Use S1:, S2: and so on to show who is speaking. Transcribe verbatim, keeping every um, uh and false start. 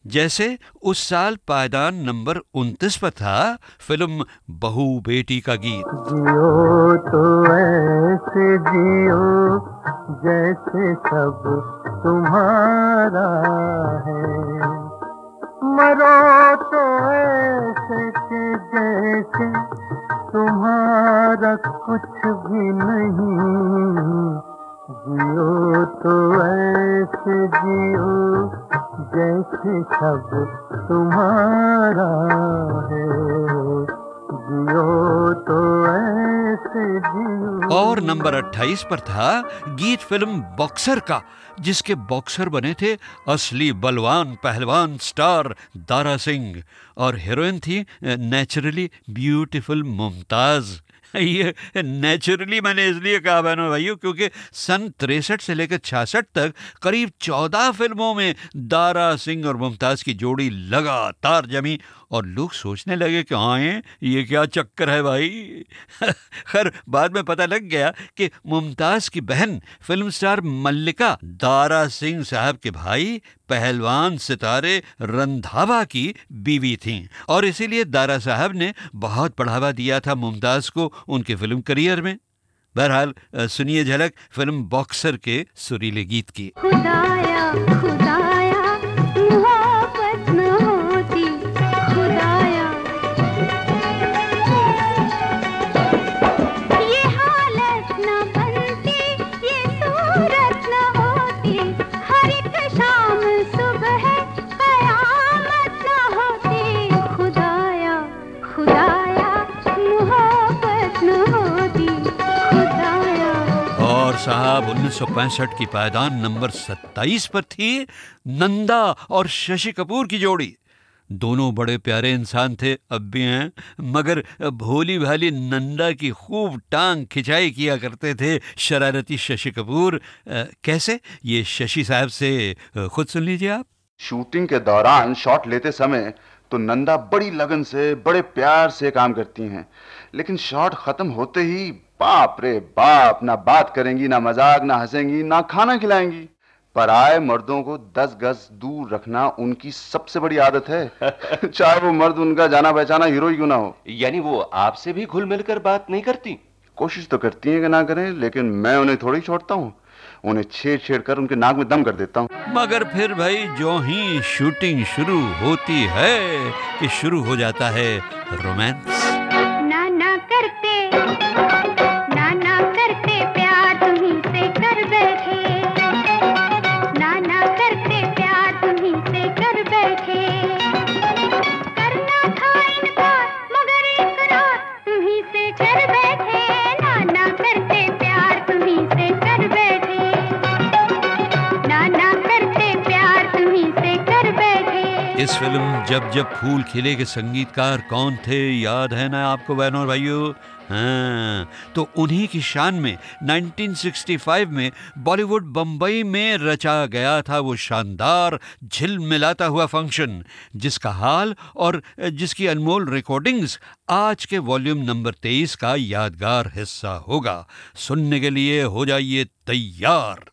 S1: जैसे उस साल पायदान नंबर उनतीस पर था फिल्म बहू बेटी का गीत।
S2: जियो तो ऐसे जियो जैसे सब तुम्हारा है, मरो तो ऐसे के जैसे तुम्हारा कुछ भी नहीं, जियो तो ऐसे जियो जैसे सब तुम्हारा है, जियो तो ऐसे जियो।
S1: और नंबर अट्ठाईस पर था गीत फिल्म बॉक्सर का, जिसके बॉक्सर बने थे असली बलवान पहलवान स्टार दारा सिंह और हीरोइन थी नेचुरली ब्यूटीफुल मुमताज। ये नेचुरली मैंने इसलिए कहा बहनों भाइयों क्योंकि सन तिरसठ से लेकर छियासठ तक करीब चौदह फिल्मों में दारा सिंह और मुमताज की जोड़ी लगातार जमी और लोग सोचने लगे कि हाँ ये क्या चक्कर है भाई। खैर बाद में पता लग गया कि मुमताज की बहन फिल्म स्टार मल्लिका दारा सिंह साहब के भाई पहलवान सितारे रंधावा की बीवी थीं और इसीलिए दारा साहब ने बहुत बढ़ावा दिया था मुमताज को उनके फिल्म करियर में। बहरहाल सुनिए झलक फिल्म बॉक्सर के सुरीले गीत की।
S3: खुदाया खुदाया मोहब्बत न होती, खुदाया ये हालत न बनती, ये सूरत न होती, हर एक शाम सुबह कयामत न होती, खुदाया खुदाया मोहब्बत न होती, खुदाया।
S1: और साहब उन्नीस सौ पैंसठ की पायदान नंबर सत्ताईस पर थी नंदा और शशि कपूर की जोड़ी। दोनों बड़े प्यारे इंसान थे, अब भी हैं, मगर भोली भाली नंदा की खूब टांग खिंचाई किया करते थे शरारती शशि कपूर। आ, कैसे, ये शशि साहब से खुद सुन लीजिए आप।
S4: शूटिंग के दौरान शॉट लेते समय तो नंदा बड़ी लगन से बड़े प्यार से काम करती हैं, लेकिन शॉट खत्म होते ही बाप रे बाप, ना बात करेंगी, ना मजाक, ना हंसेंगी, ना खाना खिलाएंगी। पराए मर्दों को दस गज दूर रखना उनकी सबसे बड़ी आदत है। चाहे वो मर्द उनका जाना पहचाना हीरो ही क्यों ना हो।
S5: यानी वो आपसे भी घुल मिलकर बात नहीं करती?
S4: कोशिश तो करती हैं कि ना करें, लेकिन मैं उन्हें थोड़ी छोड़ता हूँ, उन्हें छेड़ छेड़ कर उनके नाक में दम कर देता हूँ।
S1: मगर फिर भाई जो ही शूटिंग शुरू होती है कि शुरू हो जाता है रोमांस।
S3: ना ना करते ना ना करते प्यार तुम्हीं से कर बैठे, ना ना करते प्यार तुम्हीं से कर बैठे, करना था इनकार मगर इकरार तुम्हीं से कर बैठे, ना ना करते प्यार तुम्हीं से कर बैठे, ना ना करते प्यार तुम्हीं से कर बैठे।
S1: इस फिल्म जब जब फूल खिले के संगीतकार कौन थे, याद है ना आपको बहनों और भाइयों? हाँ, तो उन्हीं की शान में उन्नीस सौ पैंसठ में बॉलीवुड बम्बई में रचा गया था वो शानदार झिलमिलाता हुआ फंक्शन, जिसका हाल और जिसकी अनमोल रिकॉर्डिंग्स आज के वॉल्यूम नंबर तेईस का यादगार हिस्सा होगा। सुनने के लिए हो जाइए तैयार।